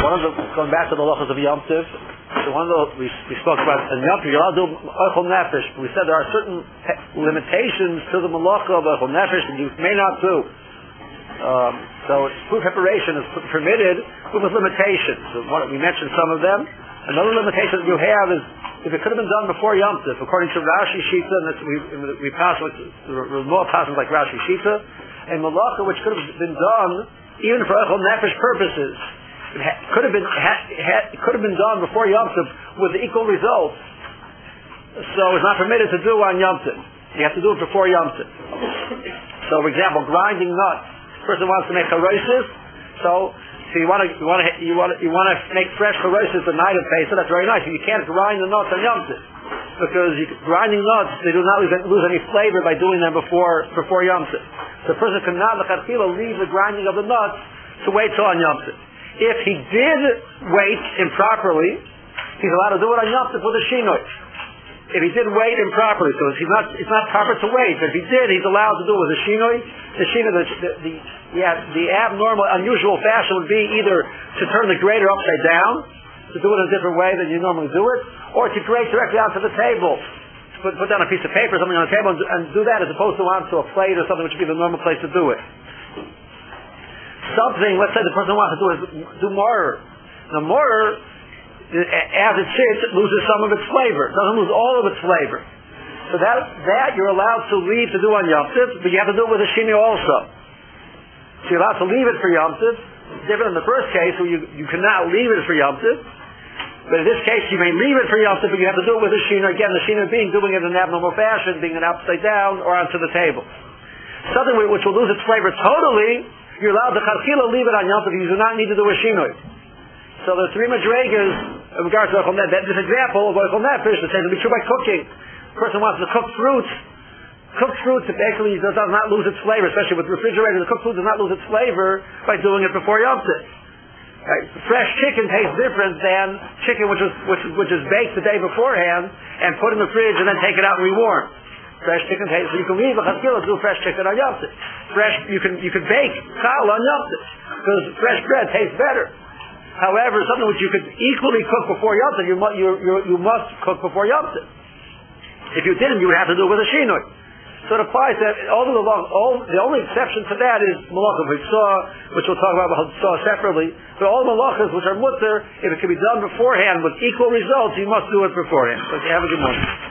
one of the, going back to the halachas of Yom Tov, so one of the, we spoke about, in Yom Tov, you're allowed to do Ochel Nefesh, but we said there are certain limitations to the malacha of Ochel Nefesh that you may not do. So food preparation is permitted, but with limitations. So we mentioned some of them. Another limitation that you have is if it could have been done before Yom Tov, according to Rashi Shita, and we pass with more passages like Rashi Shita, and malacha which could have been done even for Ochel Nefesh purposes, could have been done before Yom Tov with equal results. So it's not permitted to do on Yom Tov. You have to do it before Yom Tov. So, for example, grinding nuts. Person wants to make charosis, so you want to make fresh charosis the night of Pesach. That's very nice. You can't grind the nuts on Yom Tov because grinding nuts, they do not lose any flavor by doing them before Yom Tov. So the person cannot leave the grinding of the nuts to wait till on Yom Tov. If he did wait improperly, he's allowed to do it on Yom Tov with a shinoi. If he did wait improperly, so it's not proper to wait. But if he did, he's allowed to do it with a shinoi. The shinoi, the abnormal, unusual fashion would be either to turn the grater upside down, to do it in a different way than you normally do it, or to grate directly onto the table. Put down a piece of paper or something on the table and do that as opposed to onto a plate or something which would be the normal place to do it. Something, let's say the person wants to do morer. Now morer, as it sits, it loses some of its flavor. It doesn't lose all of its flavor. So that you're allowed to leave to do on Yom Tov, but you have to do it with a shinoi also. So you're allowed to leave it for Yom Tov. It's different in the first case where you cannot leave it for Yom Tov. But in this case, you may leave it for Yom Tov, but you have to do it with a shinoi. Again, the shinoi being doing it in an abnormal fashion, being it upside down or onto the table. Something which will lose its flavor totally, you're allowed to chachila leave it on Yom Tov. You do not need to do a shinoi. So there are three madregas in regards to Ochel Nefesh. This example of Ochel Nefesh, the same to be true by cooking. A person wants to cook fruits. Cooked fruit basically does not lose its flavor, especially with refrigerated. The cooked food does not lose its flavor by doing it before Yom Tov. Right? Fresh chicken tastes different than chicken which is baked the day beforehand and put in the fridge and then take it out and rewarm. Fresh chicken tastes. So you can leave a chaskila to do fresh chicken on Yom Tov. You can bake challah on Yom Tov because fresh bread tastes better. However, something which you could equally cook before Yom Tov, you must cook before Yom Tov. If you didn't, you would have to do it with a shinoi. So it applies that the only exception to that is malacha b'tzah, which we'll talk about b'tzah separately. But all malachas which are mutter, if it can be done beforehand with equal results, you must do it beforehand. So have a good morning.